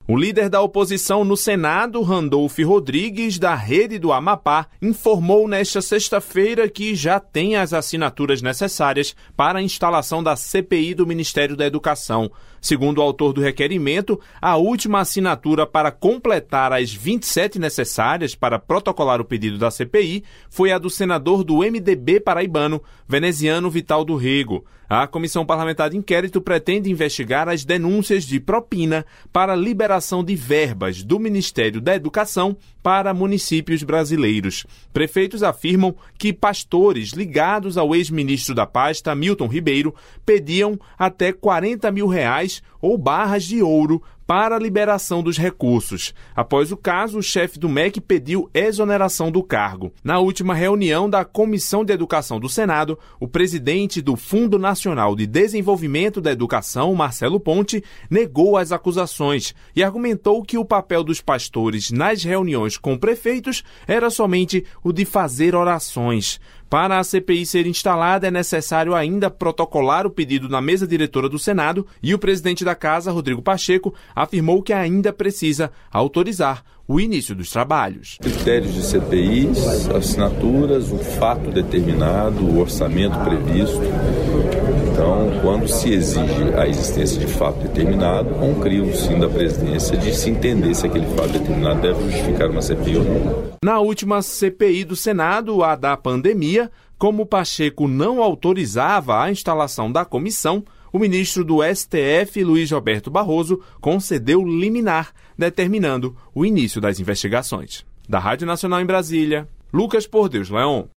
O líder da oposição no Senado, Randolfo Rodrigues, da Rede do Amapá, informou nesta sexta-feira que já tem as assinaturas necessárias para a instalação da CPI do Ministério da Educação. Segundo o autor do requerimento, a última assinatura para completar as 27 necessárias para protocolar o pedido da CPI foi a do senador do MDB paraibano, veneziano Vital do Rego. A Comissão Parlamentar de Inquérito pretende investigar as denúncias de propina para liberação de verbas do Ministério da Educação para municípios brasileiros. Prefeitos afirmam que pastores ligados ao ex-ministro da pasta, Milton Ribeiro, pediam até R$40 mil ou barras de ouro para a liberação dos recursos. Após o caso, o chefe do MEC pediu exoneração do cargo. Na última reunião da Comissão de Educação do Senado, o presidente do Fundo Nacional de Desenvolvimento da Educação, Marcelo Ponte, negou as acusações e argumentou que o papel dos pastores nas reuniões com prefeitos era somente o de fazer orações. Para a CPI ser instalada, é necessário ainda protocolar o pedido na mesa diretora do Senado e o presidente da Casa, Rodrigo Pacheco, afirmou que ainda precisa autorizar o início dos trabalhos. Critérios de CPIs, assinaturas, o fato determinado, o orçamento previsto. Então, quando se exige a existência de fato determinado, há um crivo, sim, da presidência de se entender se aquele fato determinado deve justificar uma CPI ou não. Na última CPI do Senado, a da pandemia, como Pacheco não autorizava a instalação da comissão, o ministro do STF, Luiz Roberto Barroso, concedeu liminar, determinando o início das investigações. Da Rádio Nacional em Brasília, Lucas Por Deus Leon.